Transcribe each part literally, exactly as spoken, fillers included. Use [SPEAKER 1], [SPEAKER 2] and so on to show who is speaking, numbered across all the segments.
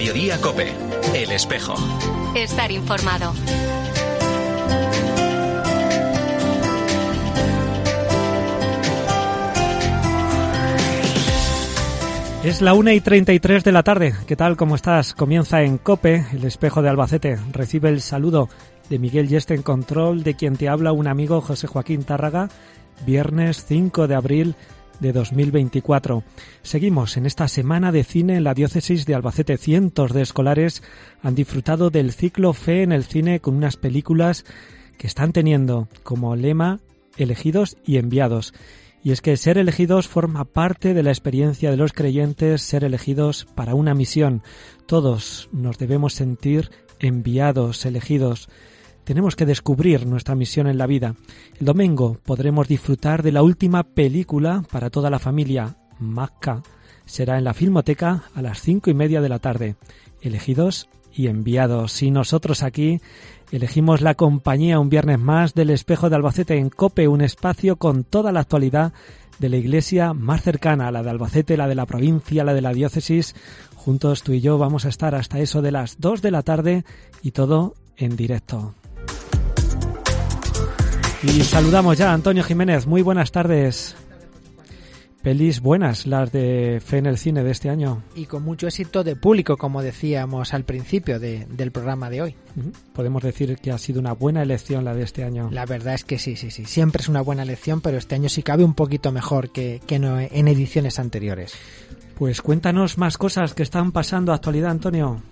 [SPEAKER 1] Mediodía COPE. El Espejo.
[SPEAKER 2] Estar informado.
[SPEAKER 3] Es la una y treinta y tres de la tarde. ¿Qué tal? ¿Cómo estás? Comienza en COPE, el Espejo de Albacete. Recibe el saludo de Miguel Yeste en control, de quien te habla un amigo, José Joaquín Tárraga, viernes cinco de abril de dos mil veinticuatro. Seguimos en esta semana de cine en la diócesis de Albacete. Cientos de escolares han disfrutado del ciclo Fe en el cine con unas películas que están teniendo como lema elegidos y enviados. Y es que ser elegidos forma parte de la experiencia de los creyentes, ser elegidos para una misión. Todos nos debemos sentir enviados, elegidos. Tenemos que descubrir nuestra misión en la vida. El domingo podremos disfrutar de la última película para toda la familia, Macca. Será en la Filmoteca a las cinco y media de la tarde. Elegidos y enviados. Y nosotros aquí elegimos la compañía un viernes más del Espejo de Albacete en COPE, un espacio con toda la actualidad de la iglesia más cercana, la de Albacete, la de la provincia, la de la diócesis. Juntos tú y yo vamos a estar hasta eso de las dos de la tarde y todo en directo. Y saludamos ya a Antonio Jiménez. Muy buenas tardes. Pelis buenas las de Fe en el cine de este año.
[SPEAKER 4] Y con mucho éxito de público, como decíamos al principio de, del programa de hoy.
[SPEAKER 3] Podemos decir que ha sido una buena elección la de este año.
[SPEAKER 4] La verdad es que sí, sí, sí. Siempre es una buena elección, pero este año sí cabe un poquito mejor que, que no en ediciones anteriores.
[SPEAKER 3] Pues cuéntanos más cosas que están pasando actualidad, Antonio.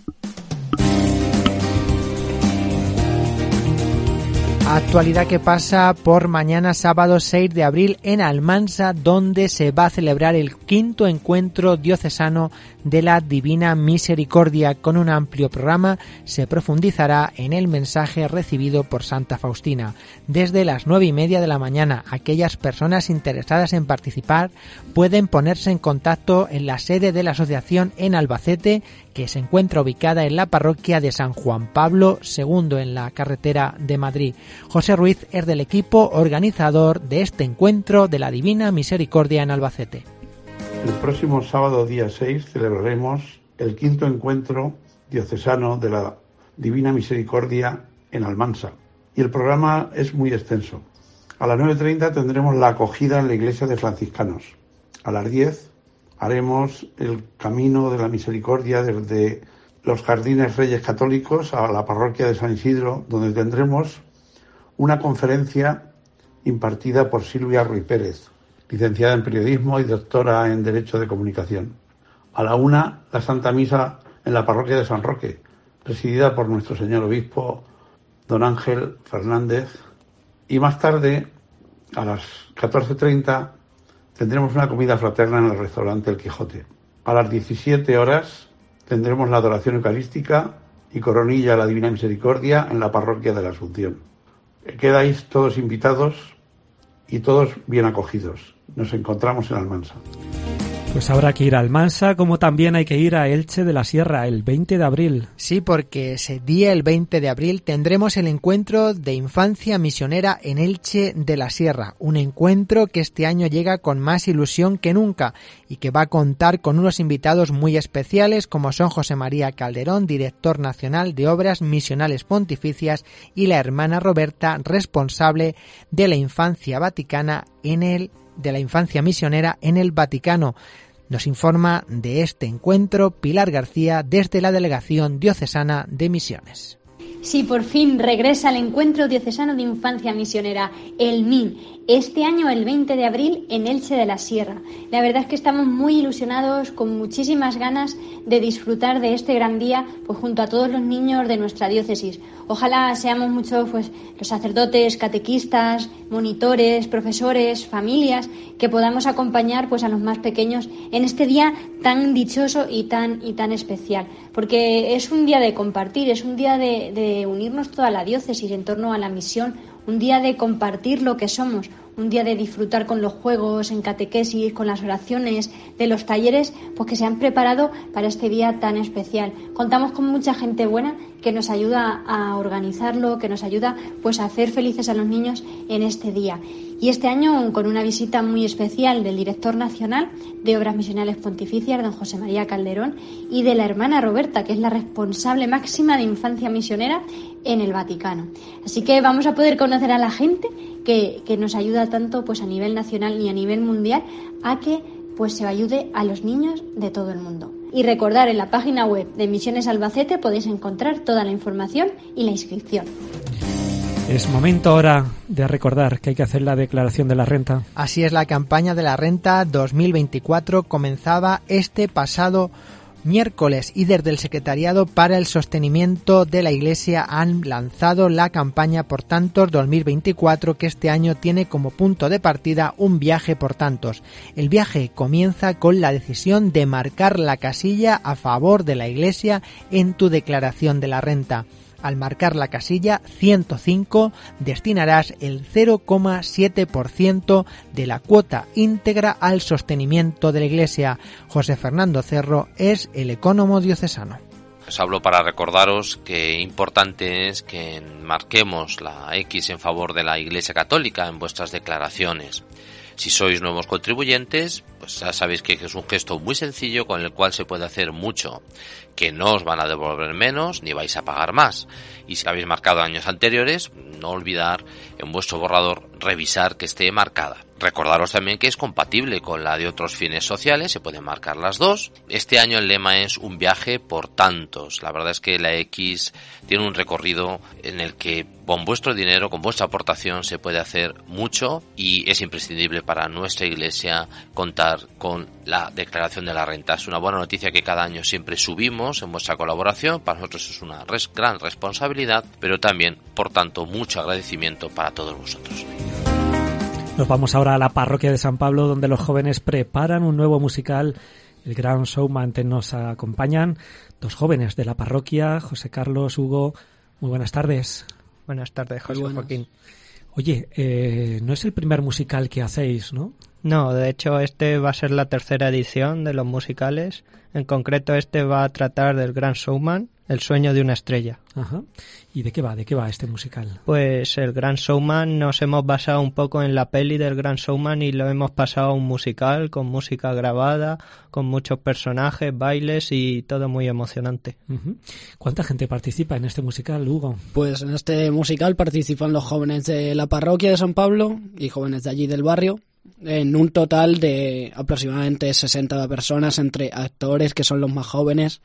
[SPEAKER 4] Actualidad que pasa por mañana sábado seis de abril en Almansa, donde se va a celebrar el quinto encuentro diocesano de la Divina Misericordia. Con un amplio programa se profundizará en el mensaje recibido por Santa Faustina. Desde las nueve y media de la mañana, aquellas personas interesadas en participar pueden ponerse en contacto en la sede de la asociación en Albacete, que se encuentra ubicada en la parroquia de San Juan Pablo segundo en la carretera de Madrid. José Ruiz es del equipo organizador de este encuentro de la Divina Misericordia en Albacete.
[SPEAKER 5] El próximo sábado día seis celebraremos el quinto encuentro diocesano de la Divina Misericordia en Almansa. Y el programa es muy extenso. A las nueve y treinta tendremos la acogida en la iglesia de franciscanos. A las diez haremos el camino de la misericordia desde los Jardines Reyes Católicos a la parroquia de San Isidro, donde tendremos una conferencia impartida por Silvia Ruiz Pérez, licenciada en periodismo y doctora en Derecho de Comunicación. A la una, la Santa Misa en la parroquia de San Roque, presidida por nuestro señor obispo, don Ángel Fernández. Y más tarde, a las catorce treinta, tendremos una comida fraterna en el restaurante El Quijote. A las diecisiete horas tendremos la adoración eucarística y coronilla a la Divina Misericordia en la parroquia de la Asunción. Quedáis todos invitados y todos bien acogidos. Nos encontramos en Almansa.
[SPEAKER 3] Pues habrá que ir a Almansa, como también hay que ir a Elche de la Sierra el veinte de abril.
[SPEAKER 4] Sí, porque ese día, el veinte de abril, tendremos el encuentro de infancia misionera en Elche de la Sierra. Un encuentro que este año llega con más ilusión que nunca y que va a contar con unos invitados muy especiales como son José María Calderón, director nacional de Obras Misionales Pontificias, y la hermana Roberta, responsable de la infancia vaticana en el de la infancia misionera en el Vaticano. Nos informa de este encuentro Pilar García desde la Delegación Diocesana de Misiones.
[SPEAKER 6] Sí, por fin regresa el Encuentro Diocesano de Infancia Misionera, el M I N, este año el veinte de abril en Elche de la Sierra. La verdad es que estamos muy ilusionados, con muchísimas ganas de disfrutar de este gran día pues junto a todos los niños de nuestra diócesis. Ojalá seamos muchos pues los sacerdotes, catequistas, monitores, profesores, familias, que podamos acompañar pues a los más pequeños en este día tan dichoso y tan y tan especial, porque es un día de compartir, es un día de, de unirnos toda la diócesis en torno a la misión, un día de compartir lo que somos, un día de disfrutar con los juegos, en catequesis, con las oraciones, de los talleres, pues que se han preparado para este día tan especial. Contamos con mucha gente buena que nos ayuda a organizarlo, que nos ayuda pues a hacer felices a los niños en este día. Y este año con una visita muy especial del director nacional de Obras Misionales Pontificias, don José María Calderón, y de la hermana Roberta, que es la responsable máxima de infancia misionera en el Vaticano. Así que vamos a poder conocer a la gente que, que nos ayuda tanto pues a nivel nacional y a nivel mundial a que pues se ayude a los niños de todo el mundo. Y recordar, en la página web de Misiones Albacete podéis encontrar toda la información y la inscripción.
[SPEAKER 3] Es momento ahora de recordar que hay que hacer la declaración de la renta.
[SPEAKER 4] Así es, la campaña de la renta dos mil veinticuatro comenzaba este pasado miércoles y desde el Secretariado para el Sostenimiento de la Iglesia han lanzado la campaña Por Tantos dos mil veinticuatro, que este año tiene como punto de partida un viaje por tantos. El viaje comienza con la decisión de marcar la casilla a favor de la Iglesia en tu declaración de la renta. Al marcar la casilla ciento cinco destinarás el cero coma siete por ciento de la cuota íntegra al sostenimiento de la Iglesia. José Fernando Cerro es el ecónomo diocesano.
[SPEAKER 7] Os hablo para recordaros que importante es que marquemos la X en favor de la Iglesia Católica en vuestras declaraciones. Si sois nuevos contribuyentes, pues ya sabéis que es un gesto muy sencillo con el cual se puede hacer mucho, que no os van a devolver menos ni vais a pagar más. Y si habéis marcado años anteriores, no olvidar en vuestro borrador revisar que esté marcada. Recordaros también que es compatible con la de otros fines sociales, se pueden marcar las dos. Este año el lema es un viaje por tantos. La verdad es que la X tiene un recorrido en el que con vuestro dinero, con vuestra aportación se puede hacer mucho y es imprescindible para nuestra Iglesia contar con la declaración de la renta. Es una buena noticia que cada año siempre subimos en vuestra colaboración. Para nosotros es una res- gran responsabilidad, pero también, por tanto, mucho agradecimiento para todos vosotros.
[SPEAKER 3] Nos vamos ahora a la parroquia de San Pablo, donde los jóvenes preparan un nuevo musical, El Gran Showman. Nos acompañan dos jóvenes de la parroquia, José Carlos, Hugo. Muy buenas tardes.
[SPEAKER 4] Buenas tardes, José Joaquín.
[SPEAKER 3] Oye, eh, no es el primer musical que hacéis, ¿no?
[SPEAKER 8] No, de hecho este va a ser la tercera edición de los musicales. En concreto este va a tratar del Gran Showman, el sueño de una estrella.
[SPEAKER 3] Ajá. ¿Y de qué va? ¿De qué va este musical?
[SPEAKER 8] Pues el Gran Showman nos hemos basado un poco en la peli del Gran Showman y lo hemos pasado a un musical con música grabada, con muchos personajes, bailes y todo muy emocionante.
[SPEAKER 3] Uh-huh. ¿Cuánta gente participa en este musical, Hugo?
[SPEAKER 9] Pues en este musical participan los jóvenes de la parroquia de San Pablo y jóvenes de allí del barrio, en un total de aproximadamente sesenta personas, entre actores, que son los más jóvenes,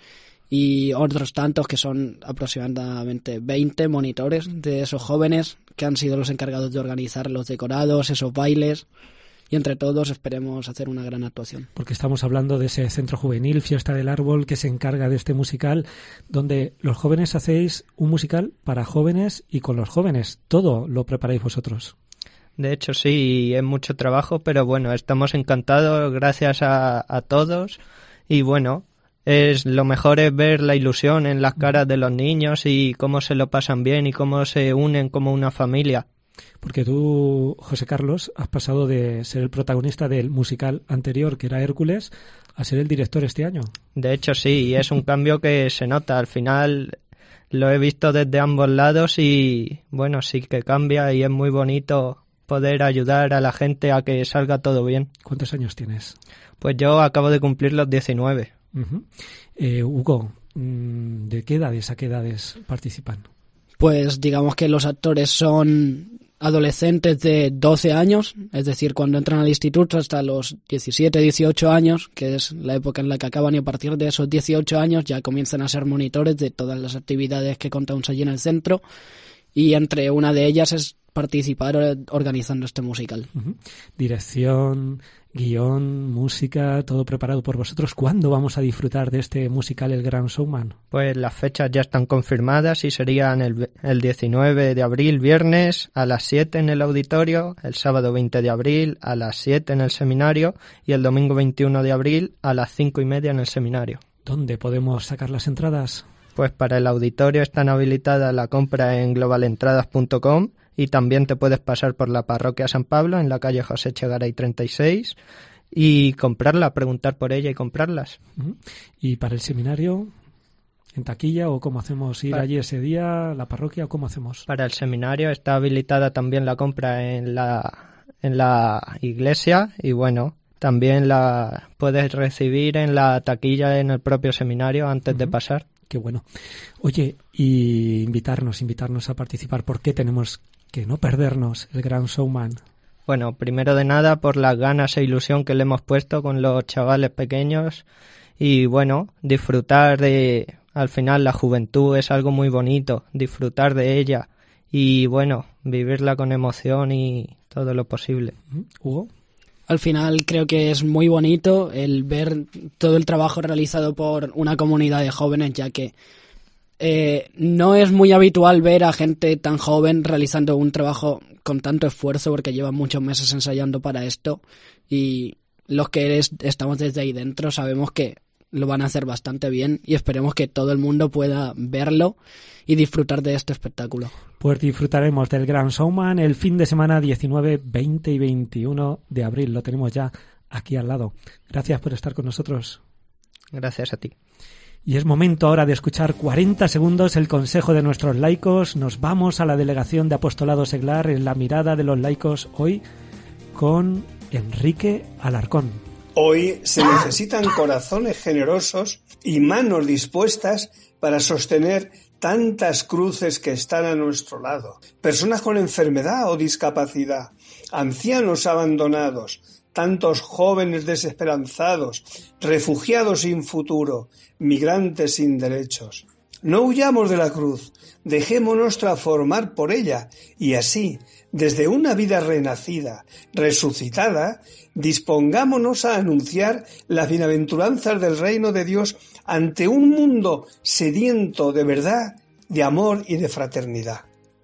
[SPEAKER 9] y otros tantos que son aproximadamente veinte monitores de esos jóvenes que han sido los encargados de organizar los decorados, esos bailes, y entre todos esperemos hacer una gran actuación.
[SPEAKER 3] Porque estamos hablando de ese centro juvenil, Fiesta del Árbol, que se encarga de este musical, donde los jóvenes hacéis un musical para jóvenes y con los jóvenes. Todo lo preparáis vosotros.
[SPEAKER 8] De hecho sí, es mucho trabajo, pero bueno, estamos encantados, gracias a, a todos, y bueno, es lo mejor es ver la ilusión en las caras de los niños y cómo se lo pasan bien y cómo se unen como una familia.
[SPEAKER 3] Porque tú, José Carlos, has pasado de ser el protagonista del musical anterior, que era Hércules, a ser el director este año.
[SPEAKER 8] De hecho sí, es un cambio que se nota, al final lo he visto desde ambos lados y bueno, sí que cambia y es muy bonito poder ayudar a la gente a que salga todo bien.
[SPEAKER 3] ¿Cuántos años tienes?
[SPEAKER 8] Pues yo acabo de cumplir los diecinueve.
[SPEAKER 3] Uh-huh. Eh, Hugo, ¿de qué edades a qué edades participan?
[SPEAKER 9] Pues digamos que los actores son adolescentes de doce años, es decir, cuando entran al instituto hasta los diecisiete, dieciocho años, que es la época en la que acaban, y a partir de esos dieciocho años ya comienzan a ser monitores de todas las actividades que contamos allí en el centro, y entre una de ellas es participar organizando este musical.
[SPEAKER 3] Uh-huh. Dirección, guión, música, todo preparado por vosotros. ¿Cuándo vamos a disfrutar de este musical El Gran Showman?
[SPEAKER 8] Pues las fechas ya están confirmadas y serían el, el diecinueve de abril, viernes, a las siete en el auditorio, el sábado veinte de abril a las siete en el seminario y el domingo veintiuno de abril a las cinco y media en el seminario.
[SPEAKER 3] ¿Dónde podemos sacar las entradas?
[SPEAKER 8] Pues para el auditorio están habilitadas la compra en global entradas punto com y también te puedes pasar por la parroquia San Pablo en la calle José Chegaray treinta y seis y comprarla, preguntar por ella y comprarlas.
[SPEAKER 3] Uh-huh. ¿Y para el seminario, en taquilla, o cómo hacemos? ¿Ir para... allí ese día, la parroquia, o cómo hacemos?
[SPEAKER 8] Para el seminario está habilitada también la compra en la en la iglesia y bueno, también la puedes recibir en la taquilla en el propio seminario antes uh-huh. de pasar.
[SPEAKER 3] Qué bueno. Oye, y invitarnos, invitarnos a participar. ¿Por qué tenemos que no perdernos el Gran Showman?
[SPEAKER 8] Bueno, primero de nada por las ganas e ilusión que le hemos puesto con los chavales pequeños y bueno, disfrutar de, al final la juventud es algo muy bonito, disfrutar de ella y bueno, vivirla con emoción y todo lo posible.
[SPEAKER 3] ¿Hugo?
[SPEAKER 9] Al final creo que es muy bonito el ver todo el trabajo realizado por una comunidad de jóvenes, ya que eh, no es muy habitual ver a gente tan joven realizando un trabajo con tanto esfuerzo, porque llevan muchos meses ensayando para esto y los que eres, estamos desde ahí dentro sabemos que lo van a hacer bastante bien y esperemos que todo el mundo pueda verlo y disfrutar de este espectáculo.
[SPEAKER 3] Pues disfrutaremos del Gran Showman el fin de semana diecinueve, veinte y veintiuno de abril. Lo tenemos ya aquí al lado. Gracias por estar con nosotros.
[SPEAKER 8] Gracias a ti.
[SPEAKER 3] Y es momento ahora de escuchar cuarenta segundos el consejo de nuestros laicos. Nos vamos a la delegación de Apostolado Seglar en la mirada de los laicos hoy con Enrique Alarcón.
[SPEAKER 10] Hoy se necesitan corazones generosos y manos dispuestas para sostener tantas cruces que están a nuestro lado. Personas con enfermedad o discapacidad, ancianos abandonados, tantos jóvenes desesperanzados, refugiados sin futuro, migrantes sin derechos. No huyamos de la cruz, dejémonos transformar por ella y así, desde una vida renacida, resucitada, dispongámonos a anunciar las bienaventuranzas del reino de Dios ante un mundo sediento de verdad, de amor y de fraternidad.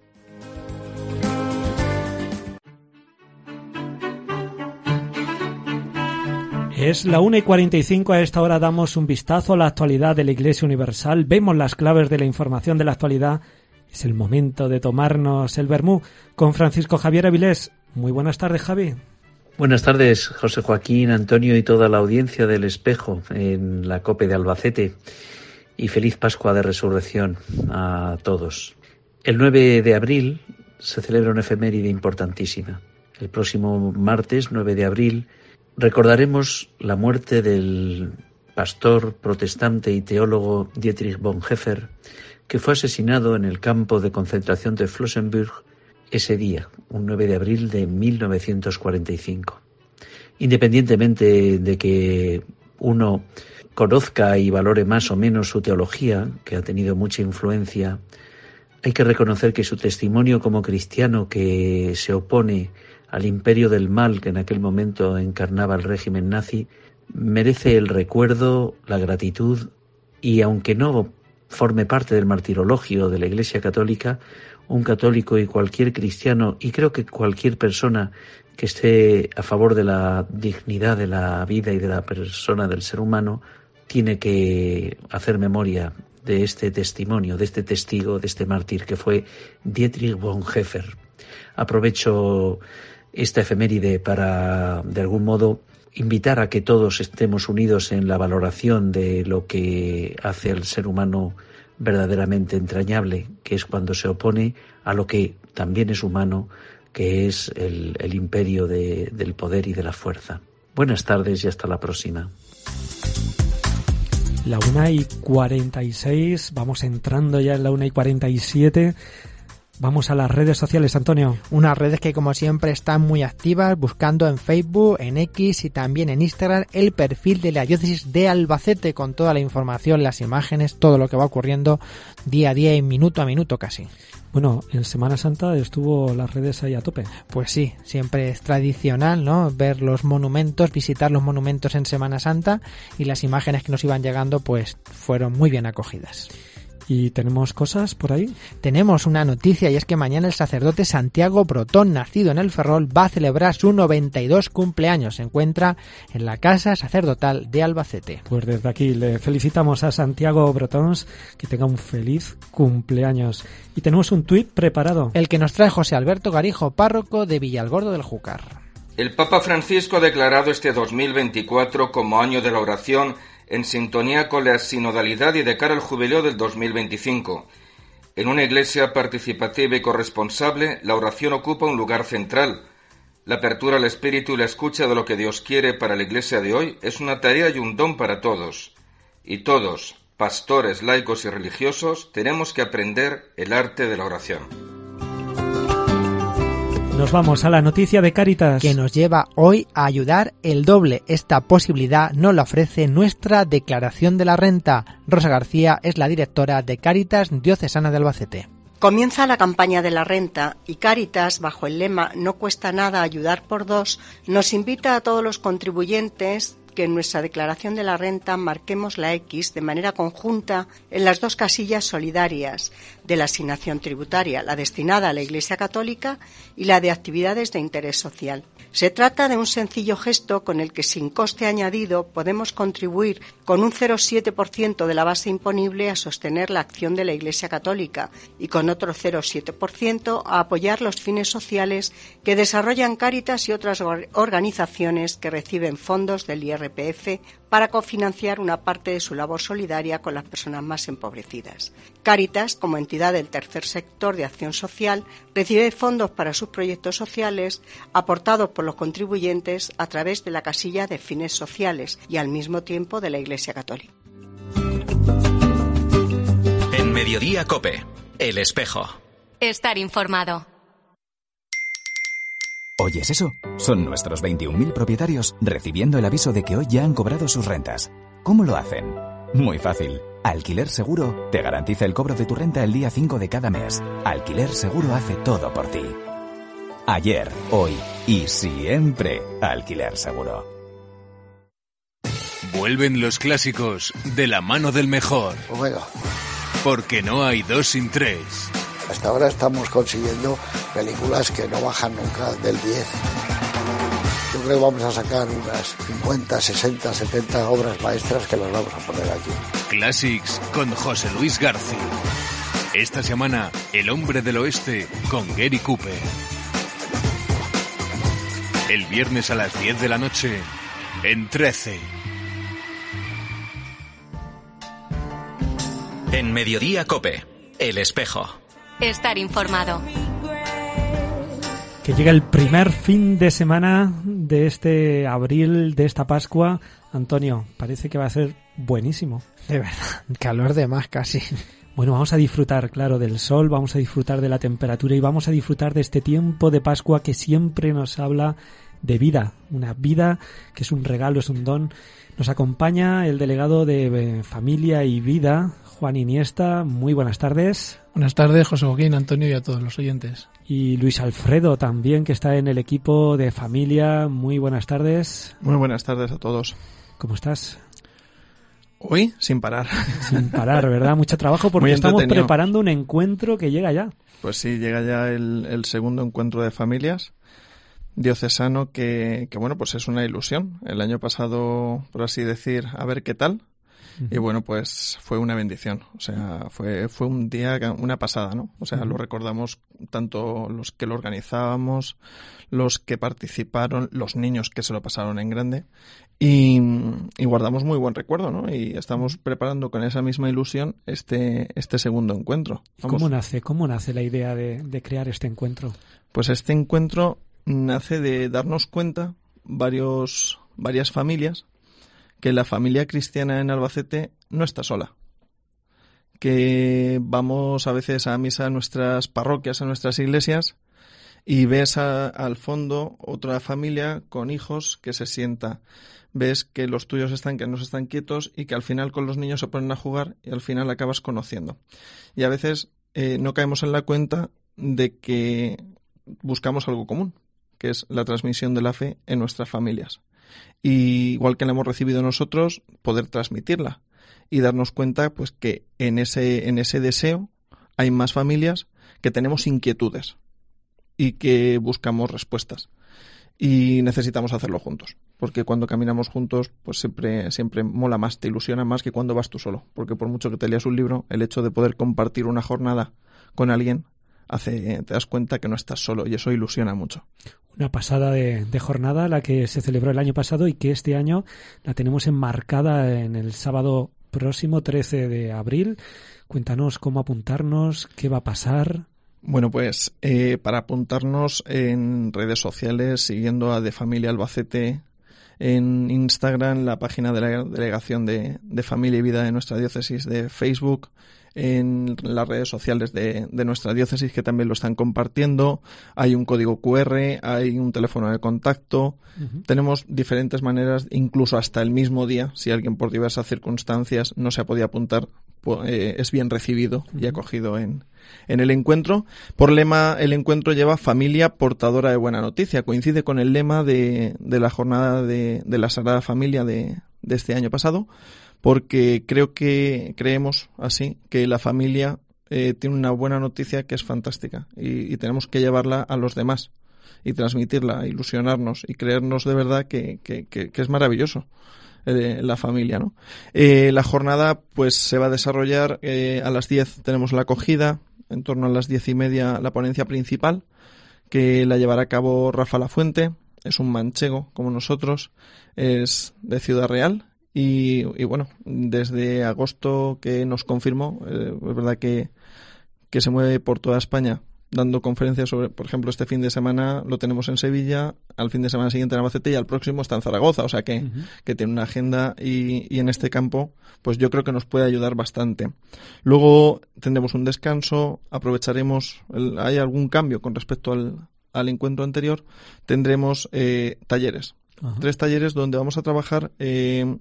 [SPEAKER 3] Es la una y cuarenta y cinco, a esta hora damos un vistazo a la actualidad de la Iglesia Universal, vemos las claves de la información de la actualidad. Es el momento de tomarnos el vermú con Francisco Javier Avilés. Muy buenas tardes, Javi.
[SPEAKER 11] Buenas tardes, José Joaquín, Antonio y toda la audiencia del Espejo en la COPE de Albacete. Y feliz Pascua de Resurrección a todos. El nueve de abril se celebra una efeméride importantísima. El próximo martes, nueve de abril, recordaremos la muerte del pastor protestante y teólogo Dietrich Bonhoeffer, que fue asesinado en el campo de concentración de Flossenbürg ese día, un nueve de abril de mil novecientos cuarenta y cinco. Independientemente de que uno conozca y valore más o menos su teología, que ha tenido mucha influencia, hay que reconocer que su testimonio como cristiano que se opone al imperio del mal que en aquel momento encarnaba el régimen nazi, merece el recuerdo, la gratitud y, aunque no forme parte del martirologio de la Iglesia Católica, un católico y cualquier cristiano, y creo que cualquier persona que esté a favor de la dignidad de la vida y de la persona, del ser humano, tiene que hacer memoria de este testimonio, de este testigo, de este mártir que fue Dietrich Bonhoeffer. Aprovecho esta efeméride para, de algún modo, invitar a que todos estemos unidos en la valoración de lo que hace al ser humano verdaderamente entrañable, que es cuando se opone a lo que también es humano, que es el, el imperio de, del poder y de la fuerza. Buenas tardes y hasta la próxima.
[SPEAKER 3] La una y cuarenta y seis, vamos entrando ya en la una y cuarenta y siete. Vamos a las redes sociales, Antonio.
[SPEAKER 4] Unas redes que, como siempre, están muy activas, buscando en Facebook, en X y también en Instagram el perfil de la Diócesis de Albacete, con toda la información, las imágenes, todo lo que va ocurriendo día a día y minuto a minuto casi.
[SPEAKER 3] Bueno, en Semana Santa estuvo las redes ahí a tope.
[SPEAKER 4] Pues sí, siempre es tradicional, ¿no? Ver los monumentos, visitar los monumentos en Semana Santa, y las imágenes que nos iban llegando pues fueron muy bien acogidas.
[SPEAKER 3] ¿Y tenemos cosas por ahí?
[SPEAKER 4] Tenemos una noticia, y es que mañana el sacerdote Santiago Brotón, nacido en el Ferrol, va a celebrar su noventa y dos cumpleaños. Se encuentra en la Casa Sacerdotal de Albacete.
[SPEAKER 3] Pues desde aquí le felicitamos a Santiago Brotons, que tenga un feliz cumpleaños. Y tenemos un tuit preparado.
[SPEAKER 4] El que nos trae José Alberto Garijo, párroco de Villalgordo del Júcar.
[SPEAKER 12] El Papa Francisco ha declarado este dos mil veinticuatro como año de la oración, en sintonía con la sinodalidad y de cara al jubileo del dos mil veinticinco. En una iglesia participativa y corresponsable, la oración ocupa un lugar central. La apertura al espíritu y la escucha de lo que Dios quiere para la Iglesia de hoy es una tarea y un don para todos. Y todos, pastores, laicos y religiosos, tenemos que aprender el arte de la oración.
[SPEAKER 3] Nos vamos a la noticia de Cáritas,
[SPEAKER 4] que nos lleva hoy a ayudar el doble. Esta posibilidad nos la ofrece nuestra declaración de la renta. Rosa García es la directora de Cáritas Diocesana de Albacete.
[SPEAKER 13] Comienza la campaña de la renta y Cáritas, bajo el lema "No cuesta nada ayudar por dos", nos invita a todos los contribuyentes que en nuestra declaración de la renta marquemos la X de manera conjunta en las dos casillas solidarias de la asignación tributaria, la destinada a la Iglesia Católica y la de actividades de interés social. Se trata de un sencillo gesto con el que, sin coste añadido, podemos contribuir con un cero coma siete por ciento de la base imponible a sostener la acción de la Iglesia Católica y con otro cero coma siete por ciento a apoyar los fines sociales que desarrollan Cáritas y otras organizaciones que reciben fondos del I R P F para cofinanciar una parte de su labor solidaria con las personas más empobrecidas. Cáritas, como entidad del tercer sector de acción social, recibe fondos para sus proyectos sociales aportados por los contribuyentes a través de la casilla de fines sociales y al mismo tiempo de la Iglesia Católica.
[SPEAKER 1] En Mediodía COPE, El Espejo.
[SPEAKER 2] Estar informado.
[SPEAKER 14] ¿Oyes eso? Son nuestros veintiún mil propietarios recibiendo el aviso de que hoy ya han cobrado sus rentas. ¿Cómo lo hacen? Muy fácil. Alquiler Seguro te garantiza el cobro de tu renta el día cinco de cada mes. Alquiler Seguro hace todo por ti. Ayer, hoy y siempre Alquiler Seguro.
[SPEAKER 15] Vuelven los clásicos de la mano del mejor.
[SPEAKER 16] Omega.
[SPEAKER 15] Porque no hay dos sin tres.
[SPEAKER 16] Hasta ahora estamos consiguiendo películas que no bajan nunca del diez. Yo creo que vamos a sacar unas cincuenta, sesenta, setenta obras maestras que las vamos a poner aquí.
[SPEAKER 15] Classics con José Luis García. Esta semana, El hombre del oeste con Gary Cooper. El viernes a las diez de la noche en trece.
[SPEAKER 1] En Mediodía COPE, El Espejo.
[SPEAKER 2] Estar informado.
[SPEAKER 3] Que llega el primer fin de semana de este abril, de esta Pascua. Antonio, parece que va a ser buenísimo.
[SPEAKER 4] De verdad, calor de más casi.
[SPEAKER 3] Bueno, vamos a disfrutar, claro, del sol, vamos a disfrutar de la temperatura y vamos a disfrutar de este tiempo de Pascua que siempre nos habla de vida. Una vida que es un regalo, es un don. Nos acompaña el delegado de Familia y Vida, Juan Iniesta. Muy buenas tardes.
[SPEAKER 17] Buenas tardes, José Joaquín, Antonio y a todos los oyentes.
[SPEAKER 3] Y Luis Alfredo también, que está en el equipo de Familia. Muy buenas tardes.
[SPEAKER 18] Muy buenas tardes a todos.
[SPEAKER 3] ¿Cómo estás?
[SPEAKER 18] Hoy, sin parar.
[SPEAKER 3] Sin parar, ¿verdad? Mucho trabajo porque estamos preparando un encuentro que llega ya.
[SPEAKER 18] Pues sí, llega ya el, el segundo encuentro de familias diocesano que, que, bueno, pues es una ilusión. El año pasado, por así decir, a ver qué tal. Uh-huh. Y bueno, pues fue una bendición. O sea, fue fue un día, una pasada, ¿no? O sea, uh-huh. Lo recordamos tanto los que lo organizábamos, los que participaron, los niños que se lo pasaron en grande. Y, y guardamos muy buen recuerdo, ¿no? Y estamos preparando con esa misma ilusión este este segundo encuentro.
[SPEAKER 3] Vamos. ¿Cómo nace? ¿Cómo nace la idea de, de crear este encuentro?
[SPEAKER 18] Pues este encuentro nace de darnos cuenta varios varias familias que la familia cristiana en Albacete no está sola. Que vamos a veces a misa a nuestras parroquias, a nuestras iglesias, y ves a, al fondo otra familia con hijos que se sienta. Ves que los tuyos están, que no están quietos y que al final con los niños se ponen a jugar y al final acabas conociendo. Y a veces eh, no caemos en la cuenta de que buscamos algo común, que es la transmisión de la fe en nuestras familias. Y igual que la hemos recibido nosotros, poder transmitirla y darnos cuenta pues que en ese en ese deseo hay más familias que tenemos inquietudes y que buscamos respuestas y necesitamos hacerlo juntos, porque cuando caminamos juntos pues siempre siempre mola más, te ilusiona más que cuando vas tú solo, porque por mucho que te leas un libro, el hecho de poder compartir una jornada con alguien hace, te das cuenta que no estás solo y eso ilusiona mucho.
[SPEAKER 3] Una pasada de, de jornada, la que se celebró el año pasado y que este año la tenemos enmarcada en el sábado próximo, trece de abril. Cuéntanos cómo apuntarnos, qué va a pasar.
[SPEAKER 18] Bueno, pues eh, para apuntarnos en redes sociales, siguiendo a De Familia Albacete, en Instagram, la página de la Delegación de, de Familia y Vida de nuestra diócesis de Facebook, en las redes sociales de, de nuestra diócesis que también lo están compartiendo. Hay un código cu erre, hay un teléfono de contacto. Uh-huh. Tenemos diferentes maneras, incluso hasta el mismo día, si alguien por diversas circunstancias no se ha podido apuntar, pues, eh, es bien recibido uh-huh. y acogido en, en el encuentro. Por lema, el encuentro lleva Familia Portadora de Buena Noticia. Coincide con el lema de, de la jornada de, de la Sagrada Familia de, de este año pasado, porque creo que creemos así que la familia eh, tiene una buena noticia que es fantástica y, y tenemos que llevarla a los demás y transmitirla, ilusionarnos y creernos de verdad que, que, que, que es maravilloso eh, la familia, ¿no? Eh, la jornada pues se va a desarrollar eh, a las diez tenemos la acogida, en torno a las diez y media la ponencia principal que la llevará a cabo Rafa Lafuente, es un manchego como nosotros, es de Ciudad Real. Y, y bueno, desde agosto que nos confirmó, eh, es verdad que, que se mueve por toda España dando conferencias sobre, por ejemplo, este fin de semana lo tenemos en Sevilla, al fin de semana siguiente en Albacete y al próximo está en Zaragoza, o sea que, uh-huh. que tiene una agenda y, y en este campo pues yo creo que nos puede ayudar bastante. Luego tendremos un descanso, aprovecharemos, el, hay algún cambio con respecto al, al encuentro anterior, tendremos eh, talleres, uh-huh. tres talleres donde vamos a trabajar eh,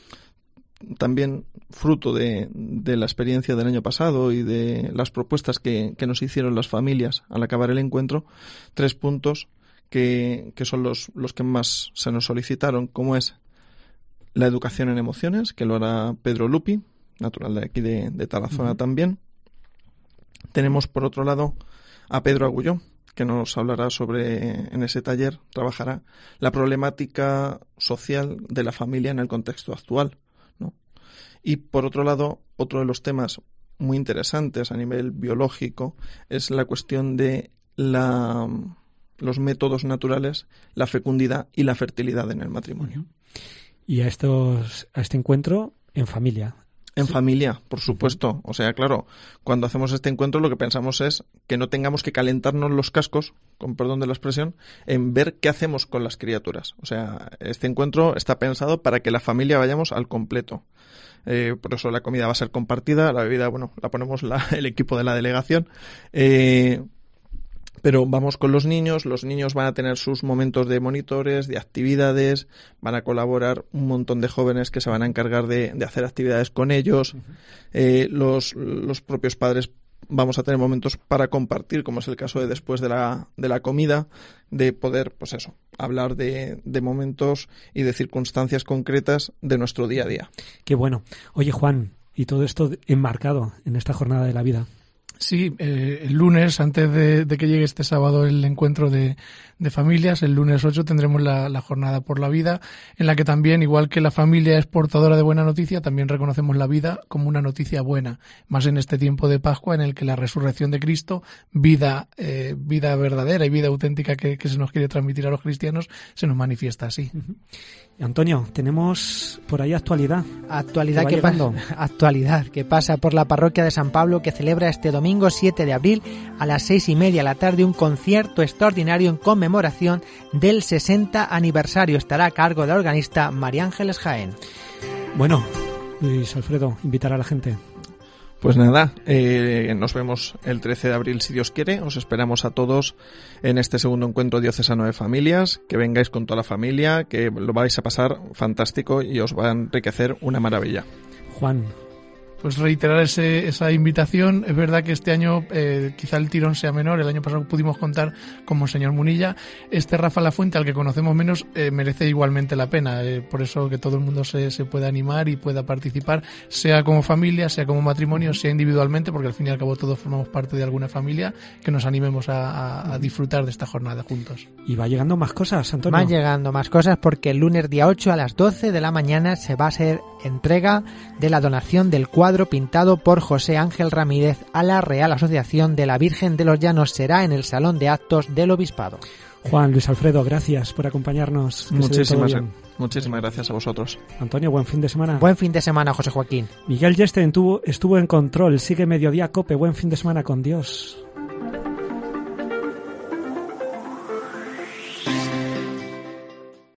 [SPEAKER 18] también fruto de, de la experiencia del año pasado y de las propuestas que, que nos hicieron las familias al acabar el encuentro, tres puntos que, que son los, los que más se nos solicitaron, como es la educación en emociones, que lo hará Pedro Lupi, natural de aquí de, de Tarazona uh-huh. también. Tenemos por otro lado a Pedro Agulló, que nos hablará sobre, en ese taller, trabajará la problemática social de la familia en el contexto actual. Y por otro lado, otro de los temas muy interesantes a nivel biológico es la cuestión de la, los métodos naturales, la fecundidad y la fertilidad en el matrimonio.
[SPEAKER 3] Y a, estos, a este encuentro en familia.
[SPEAKER 18] En
[SPEAKER 3] sí.
[SPEAKER 18] familia, por supuesto. O sea, claro, cuando hacemos este encuentro lo que pensamos es que no tengamos que calentarnos los cascos, con perdón de la expresión, en ver qué hacemos con las criaturas. O sea, este encuentro está pensado para que la familia vayamos al completo. Eh, por eso la comida va a ser compartida, la bebida, bueno, la ponemos la, el equipo de la delegación. Eh, pero vamos con los niños, los niños van a tener sus momentos de monitores, de actividades, van a colaborar un montón de jóvenes que se van a encargar de, de hacer actividades con ellos. Uh-huh. Eh, los, los propios padres vamos a tener momentos para compartir, como es el caso de después de la, de la comida, de poder, pues eso, hablar de, de momentos y de circunstancias concretas de nuestro día a día.
[SPEAKER 3] Qué bueno. Oye, Juan, y todo esto enmarcado en esta jornada de la vida.
[SPEAKER 17] Sí, eh, el lunes, antes de, de que llegue este sábado el encuentro de, de familias, el lunes ocho tendremos la, la jornada por la vida, en la que también, igual que la familia es portadora de buena noticia, también reconocemos la vida como una noticia buena, más en este tiempo de Pascua en el que la resurrección de Cristo, vida eh, vida verdadera y vida auténtica que, que se nos quiere transmitir a los cristianos, se nos manifiesta así.
[SPEAKER 3] Uh-huh. Antonio, tenemos por ahí actualidad.
[SPEAKER 4] Actualidad que, pa- actualidad que pasa por la parroquia de San Pablo, que celebra este domingo siete de abril a las seis y media de la tarde un concierto extraordinario en conmemoración del sesenta aniversario. Estará a cargo de la organista María Ángeles Jaén.
[SPEAKER 3] Bueno, Luis Alfredo, invitar a la gente.
[SPEAKER 18] Pues nada, eh, nos vemos el trece de abril si Dios quiere. Os esperamos a todos en este segundo encuentro diocesano de familias. Que vengáis con toda la familia, que lo vais a pasar fantástico y os va a enriquecer una maravilla.
[SPEAKER 3] Juan.
[SPEAKER 17] Pues reiterar ese, esa invitación. Es verdad que este año eh, quizá el tirón sea menor. El año pasado pudimos contar con Monseñor Munilla. Este Rafa Lafuente, al que conocemos menos, eh, merece igualmente la pena. Eh, por eso que todo el mundo se, se pueda animar y pueda participar, sea como familia, sea como matrimonio, sea individualmente, porque al fin y al cabo todos formamos parte de alguna familia, que nos animemos a, a, a disfrutar de esta jornada juntos.
[SPEAKER 3] Y va llegando más cosas, Antonio.
[SPEAKER 4] Van llegando más cosas porque el lunes día ocho a las doce de la mañana se va a hacer entrega de la donación del cuadro pintado por José Ángel Ramírez a la Real Asociación de la Virgen de los Llanos. Será en el Salón de Actos del Obispado.
[SPEAKER 3] Juan, Luis Alfredo, gracias por acompañarnos.
[SPEAKER 18] Muchísimas, muchísimas gracias a vosotros.
[SPEAKER 3] Antonio, buen fin de semana.
[SPEAKER 4] Buen fin de semana, José Joaquín.
[SPEAKER 3] Miguel Yesten tuvo, estuvo en control. Sigue Mediodía Cope. Buen fin de semana con Dios.